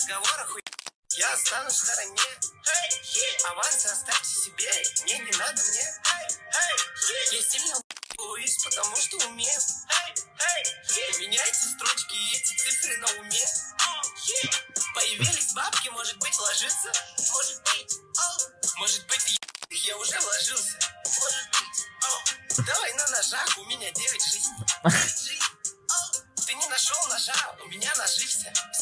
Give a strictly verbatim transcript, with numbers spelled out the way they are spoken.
разговорах я останусь в стороне. Авансы оставьте себе, мне не надо мне. Я сильно боюсь, потому что умею. У меня эти строчки и эти цифры на уме. Появились бабки, может быть, ложится. Может быть, может быть, я уже вложился. Может быть, давай на ножах, у меня девять жизней. Ты не нашел ножа, у меня нажився.